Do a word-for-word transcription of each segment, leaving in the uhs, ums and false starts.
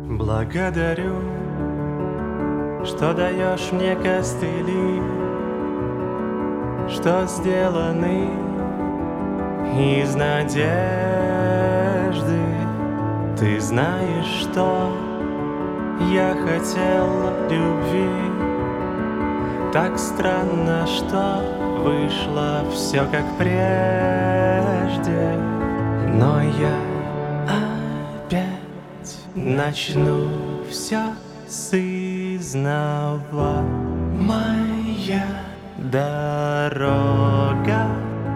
Благодарю, что даешь мне костыли, что сделаны из надежды. Ты знаешь, что я хотел любви. Так странно, что вышло все как прежде. Но я опять начну все с изнова. Моя дорога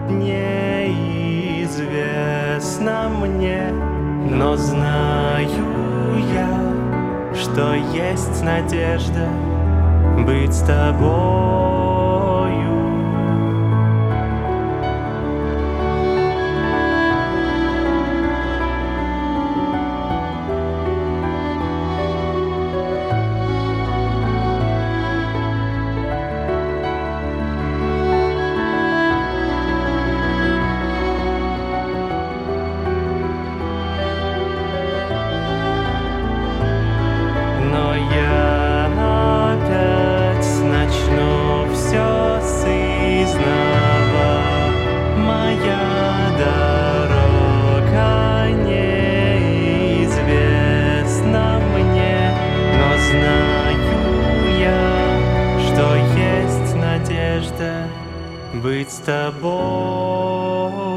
неизвестна мне, но знаю я, что есть надежда быть с тобою. Но я опять начну все с изнова. Моя дорога неизвестна мне, но знаю я, что есть надежда быть с тобой.